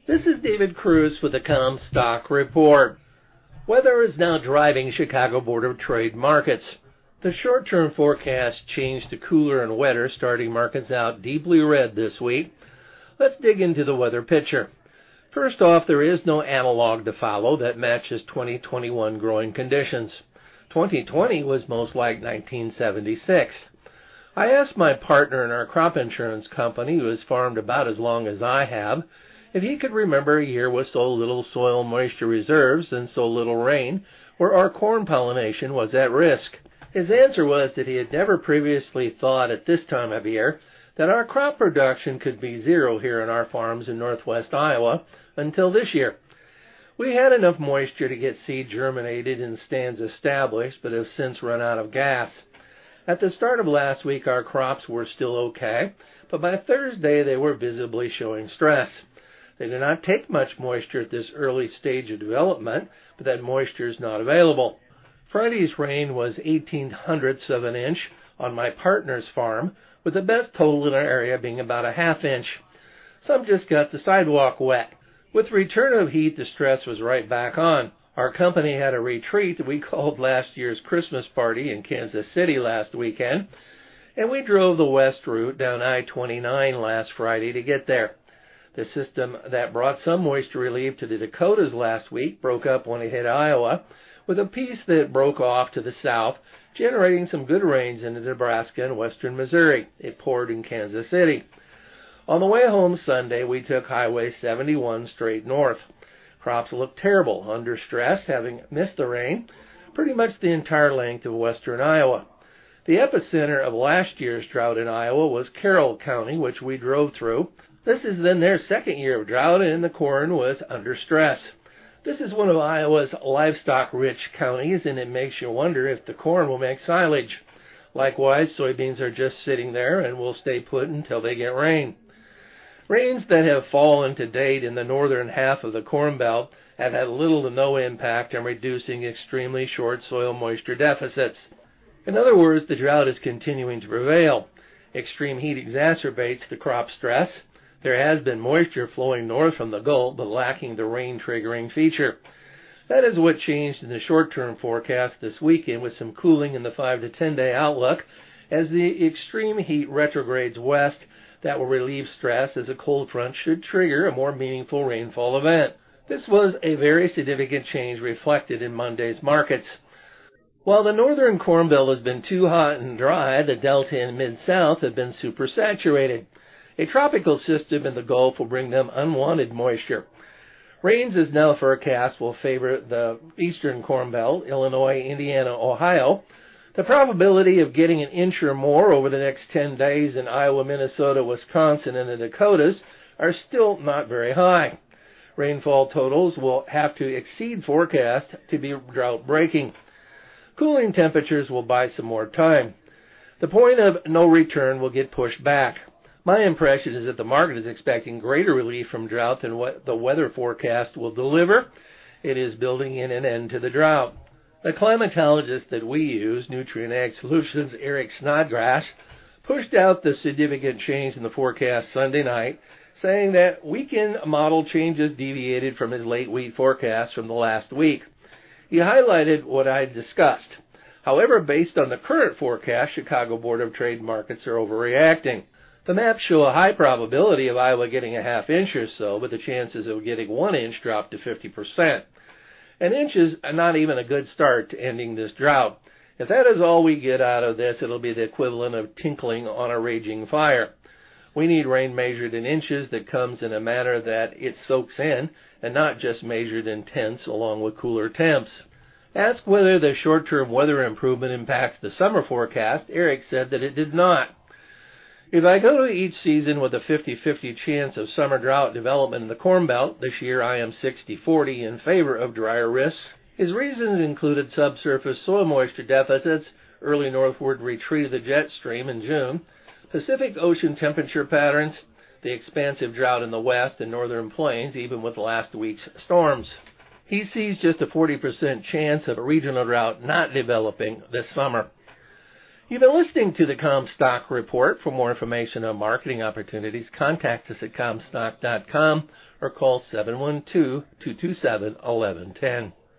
This is David Cruz with the Comstock Report. Weather is now driving Chicago Board of Trade markets. The short-term forecast changed to cooler and wetter, starting markets out deeply red this week. Let's dig into the weather picture. First off, there is no analog to follow that matches 2021 growing conditions. 2020 was most like 1976. I asked my partner in our crop insurance company, who has farmed about as long as I have, if he could remember a year with so little soil moisture reserves and so little rain, where our corn pollination was at risk. His answer was that he had never previously thought at this time of year that our crop production could be zero here on our farms in northwest Iowa until this year. We had enough moisture to get seed germinated and stands established, but have since run out of gas. At the start of last week, our crops were still okay, but by Thursday they were visibly showing stress. They do not take much moisture at this early stage of development, but that moisture is not available. Friday's rain was 0.18 of an inch on my partner's farm, with the best total in our area being about a half inch. Some just got the sidewalk wet. With return of heat, the stress was right back on. Our company had a retreat that we called last year's Christmas party in Kansas City last weekend, and we drove the west route down I-29 last Friday to get there. The system that brought some moisture relief to the Dakotas last week broke up when it hit Iowa, with a piece that broke off to the south, generating some good rains into Nebraska and western Missouri. It poured in Kansas City. On the way home Sunday, we took Highway 71 straight north. Crops looked terrible, under stress, having missed the rain pretty much the entire length of western Iowa. The epicenter of last year's drought in Iowa was Carroll County, which we drove through. This is then their second year of drought, and the corn was under stress. This is one of Iowa's livestock-rich counties, and it makes you wonder if the corn will make silage. Likewise, soybeans are just sitting there and will stay put until they get rain. Rains that have fallen to date in the northern half of the Corn Belt have had little to no impact on reducing extremely short soil moisture deficits. In other words, the drought is continuing to prevail. Extreme heat exacerbates the crop stress. There has been moisture flowing north from the Gulf, but lacking the rain-triggering feature. That is what changed in the short-term forecast this weekend, with some cooling in the 5 to 10-day outlook as the extreme heat retrogrades west. That will relieve stress as a cold front should trigger a more meaningful rainfall event. This was a very significant change reflected in Monday's markets. While the northern Corn Belt has been too hot and dry, the Delta and Mid-South have been supersaturated. A tropical system in the Gulf will bring them unwanted moisture. Rains is now forecast will favor the eastern Corn Belt, Illinois, Indiana, Ohio. The probability of getting an inch or more over the next 10 days in Iowa, Minnesota, Wisconsin, and the Dakotas are still not very high. Rainfall totals will have to exceed forecast to be drought-breaking. Cooling temperatures will buy some more time. The point of no return will get pushed back. My impression is that the market is expecting greater relief from drought than what the weather forecast will deliver. It is building in an end to the drought. The climatologist that we use, Nutrient Ag Solutions, Eric Snodgrass, pushed out the significant change in the forecast Sunday night, saying that weekend model changes deviated from his late wheat forecast from the last week. He highlighted what I discussed. However, based on the current forecast, Chicago Board of Trade markets are overreacting. The maps show a high probability of Iowa getting a half inch or so, but the chances of getting 1 inch drop to 50%. An inch is not even a good start to ending this drought. If that is all we get out of this, it'll be the equivalent of tinkling on a raging fire. We need rain measured in inches that comes in a manner that it soaks in, and not just measured in tenths along with cooler temps. Asked whether the short-term weather improvement impacts the summer forecast, Eric said that it did not. If I go to each season with a 50-50 chance of summer drought development in the Corn Belt, this year I am 60-40 in favor of drier risks. His reasons included subsurface soil moisture deficits, early northward retreat of the jet stream in June, Pacific Ocean temperature patterns, the expansive drought in the west and northern plains, even with last week's storms. He sees just a 40% chance of a regional drought not developing this summer. You've been listening to the Comstock Report. For more information on marketing opportunities, contact us at Comstock.com or call 712-227-1110.